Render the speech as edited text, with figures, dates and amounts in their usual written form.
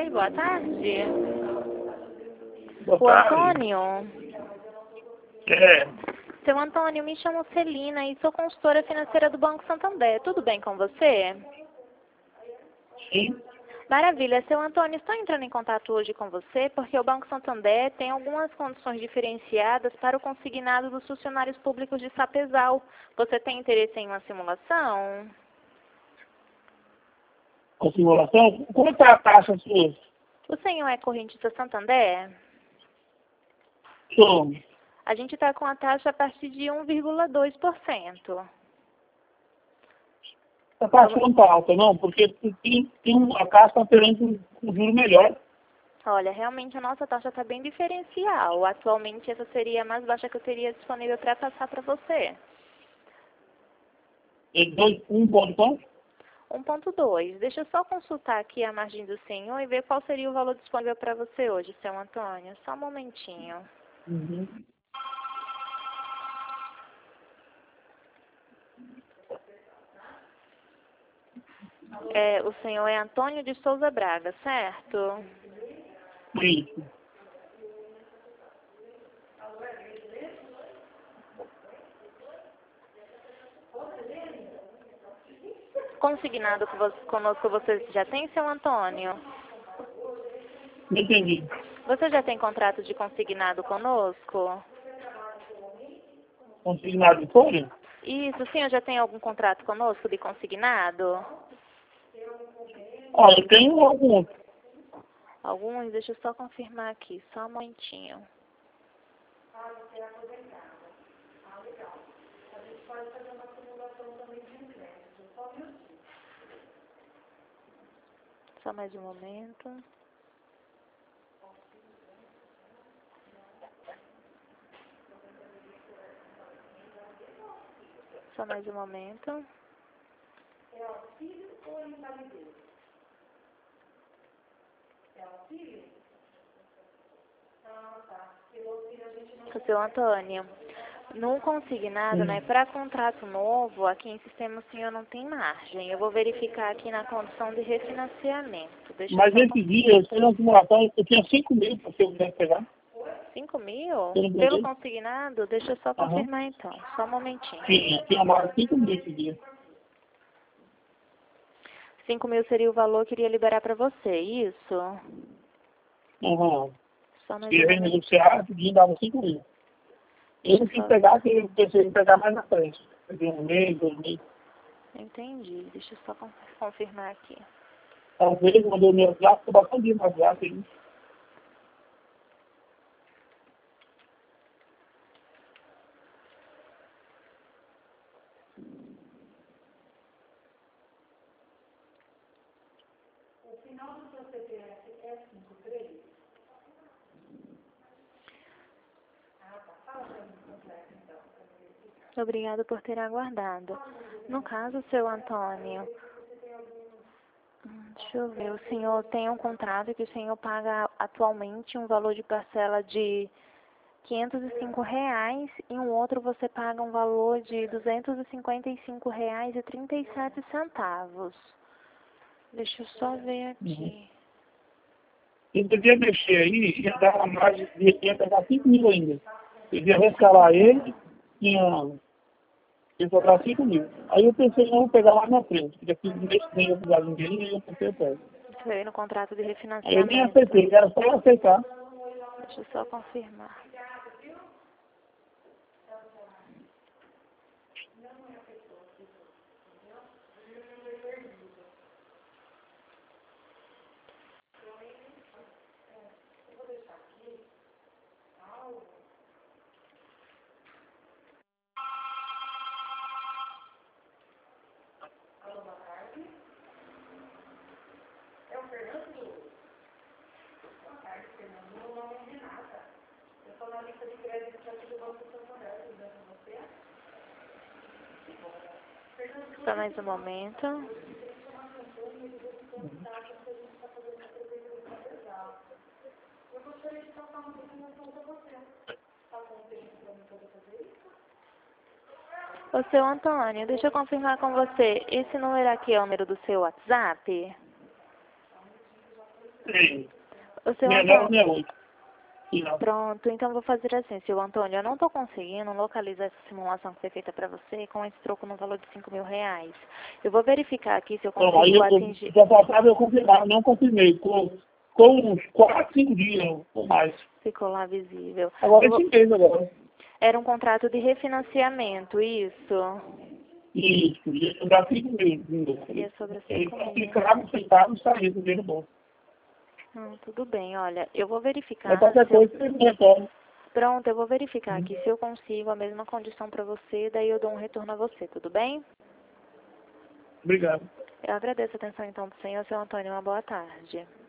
Oi, boa tarde. Boa O tarde. Antônio. É, Seu Antônio, me chamo Celina e sou consultora financeira do Banco Santander. Tudo bem com você? sim. Maravilha. Seu Antônio, estou entrando em contato hoje com você porque o Banco Santander tem algumas condições diferenciadas para o consignado dos funcionários públicos de Sapezal. Você tem interesse em uma simulação? Com simulação, quanto é a taxa sua? O senhor é correntista Santander? Sou. A gente está com a taxa a partir de 1,2%. A taxa não está alta, não, porque a taxa está oferecendo um juro melhor. Olha, realmente a nossa taxa está bem diferencial. Atualmente essa seria a mais baixa que eu teria disponível para passar para você. Um ponto quanto? 1,2. Deixa eu só consultar aqui a margem do senhor e ver qual seria o valor disponível para você hoje, seu Antônio. Só um momentinho. Uhum. O senhor é Antônio de Souza Braga, certo? Isso. Consignado conosco você já tem, seu Antônio? Não entendi. Você já tem contrato de consignado conosco? Consignado de folha? Isso, o senhor já tem algum contrato conosco de consignado? Olha, eu tenho algum. Alguns, deixa eu só confirmar aqui, só um momentinho. Só mais um momento. Só mais um momento. É auxílio ou invalidez? É auxílio? Ah, tá. Pelo auxílio a gente não... Seu Antônio, no consignado, né, para contrato novo, aqui em sistema o senhor não tem margem. Eu vou verificar aqui na condição de refinanciamento. Deixa Mas eu só... esse dia, eu sei na simulação, eu tinha 5 mil para se eu quiser pegar. 5 mil? Pelo Pelo Brasil. consignado? Deixa eu só Aham. confirmar então. Só um momentinho. Tinha mais 5 mil esse dia. 5 mil seria o valor que iria liberar para você, isso? Aham. Só mais um E aí momento. negociar, pedindo dava 5 mil. Eu não quis pegar, porque eu pensei em pegar mais na frente. Peguei 1 mês, 2 meses. Entendi. Deixa eu só confirmar aqui. Talvez, quando eu me WhatsApp, ficou bastante dia no WhatsApp aí. O final do seu CPF é 53? Ah, tá. Fala pra mim completo, então. Pra eu verificar. Obrigado por ter aguardado. No caso, seu Antônio, deixa eu ver, o senhor tem um contrato que o senhor paga atualmente um valor de parcela de R$ 505 e um outro você paga um valor de R$ 255,37. Deixa eu só ver aqui. Eu devia mexer aí, ia dar uma margem, ia pegar 5 mil ainda. Eu ia rescalar ele, ia sobrar 5 mil. Aí eu pensei, não, vou pegar lá na frente, porque aqui no mês que vem eu precisar de um dinheiro, aí eu pensei, eu pego. Foi no contrato de Aí eu nem refinanciamento. aceitei, era só eu aceitar. Deixa eu só confirmar. Alô, boa tarde. É o Fernando? Boa tarde, Fernando. Meu nome é Renata. Eu sou na lista de crédito aqui do Banco Santander. Tudo bem com você? Fernando, Só mais um momento. eu gostaria de passar uma informação para você. Está com tempo para mim poder fazer isso? Ô, seu Antônio, deixa eu confirmar com você. Esse número aqui é o número do seu WhatsApp? Tem. O seu 69, Antônio, 68. Final. pronto, então eu vou fazer assim, seu Antônio, eu não estou conseguindo localizar essa simulação que foi feita para você com esse troco no valor de R$ 5.000. Eu vou verificar aqui se eu Então, aí consigo eu atingir, já faltava eu confirmar, não confirmei. Com uns 4, 5 dias ou mais. ficou lá visível. Agora Eu vou- esse mês agora. Era um contrato de refinanciamento, isso? Isso, ia sobrar 5 mil. Ia sobre Ele 5 mil. ficava sentado e saía com dinheiro bom. Tudo bem, olha, eu vou verificar Mas qualquer se eu... coisa, você me retorna. Pronto, eu vou verificar aqui se eu consigo a mesma condição para você, daí eu dou um retorno a você, tudo bem? Obrigado. Eu agradeço a atenção então do senhor, seu Antônio, uma boa tarde.